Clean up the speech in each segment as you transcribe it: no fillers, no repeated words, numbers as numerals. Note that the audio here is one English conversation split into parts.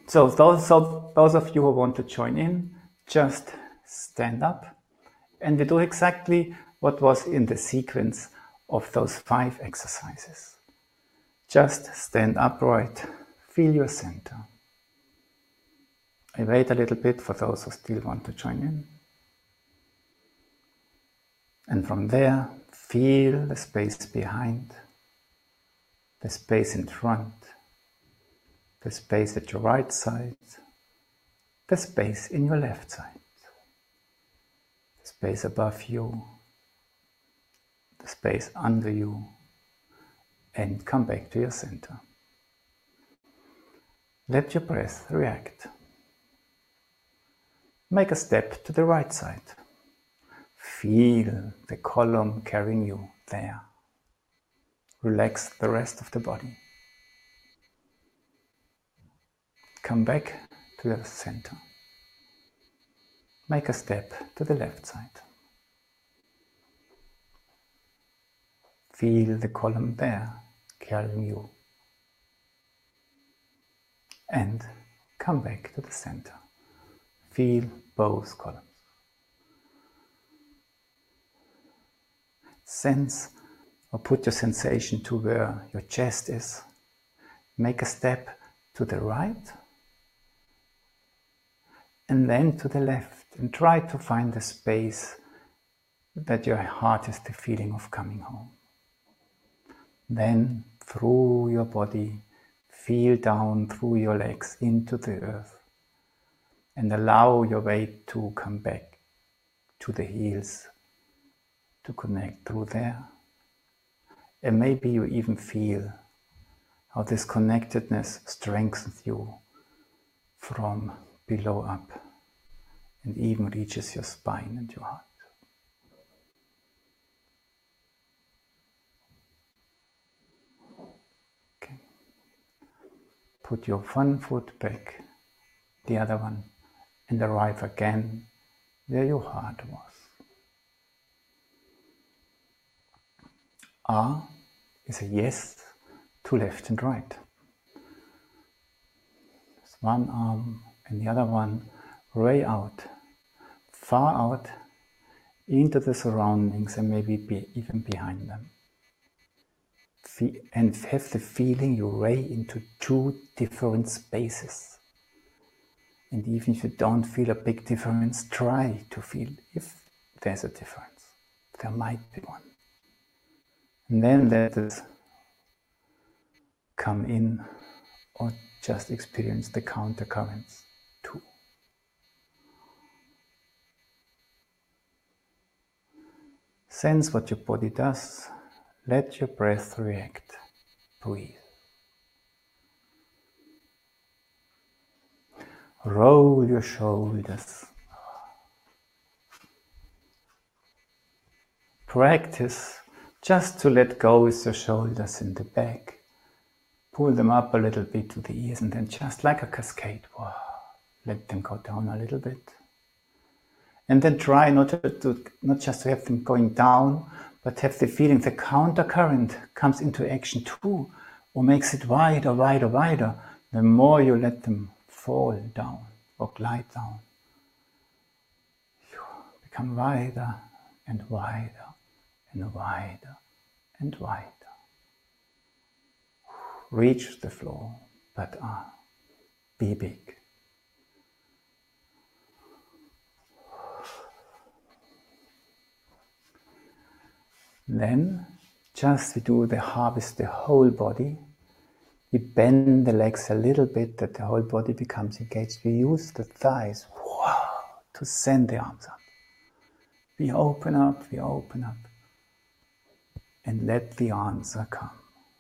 So those of you who want to join in, just stand up, and we do exactly what was in the sequence of those 5 exercises. Just stand upright, feel your center. I wait a little bit for those who still want to join in. And from there, feel the space behind, the space in front, the space at your right side, the space in your left side, the space above you, the space under you, and come back to your center. Let your breath react. Make a step to the right side. Feel the column carrying you there. Relax the rest of the body. Come back to your center. Make a step to the left side. Feel the column there carrying you. And come back to the center. Feel both columns. Sense or put your sensation to where your chest is. Make a step to the right and then to the left, and try to find the space that your heart is the feeling of coming home. Then through your body, feel down through your legs into the earth and allow your weight to come back to the heels, to connect through there. And maybe you even feel how this connectedness strengthens you from below up and even reaches your spine and your heart. Okay. Put your one foot back, the other one, and arrive again where your heart was. R is a yes to left and right. There's one arm and the other one way out, far out into the surroundings and maybe even behind them. And have the feeling you ray into 2 different spaces. And even if you don't feel a big difference, try to feel if there's a difference. There might be one. And then let it come in or just experience the counter currents too. Sense what your body does. Let your breath react. Breathe. Roll your shoulders. Practice just to let go with your shoulders in the back. Pull them up a little bit to the ears and then just like a cascade, let them go down a little bit. And then try not just to have them going down, but have the feeling the counter current comes into action too, or makes it wider, wider, wider. The more you let them fall down or glide down, become wider and wider and wider and wider. Reach the floor, but be big. Then just we do the harvest the whole body. We bend the legs a little bit that the whole body becomes engaged. We use the thighs to send the arms up. We open up, and let the answer come.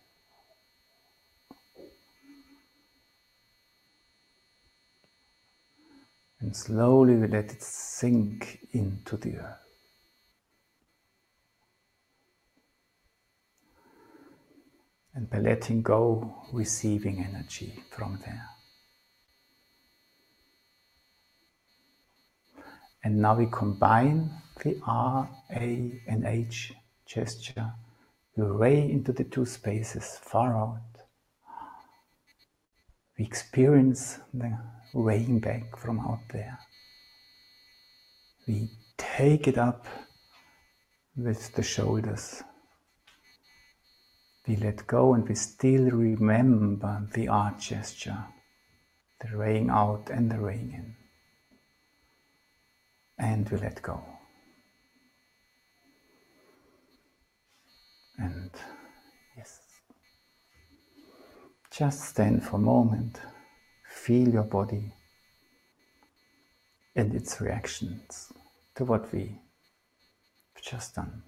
And slowly we let it sink into the earth. And by letting go, receiving energy from there. And now we combine the R, A, and H gesture. We ray into the 2 spaces far out. We experience the rain back from out there. We take it up with the shoulders. We let go and we still remember the art gesture, the rain out and the rain in. And we let go. And yes, just stand for a moment, feel your body and its reactions to what we've just done.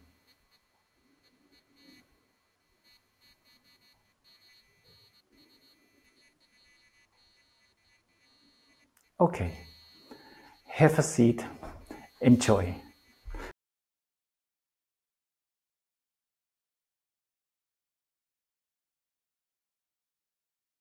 Okay, have a seat, enjoy.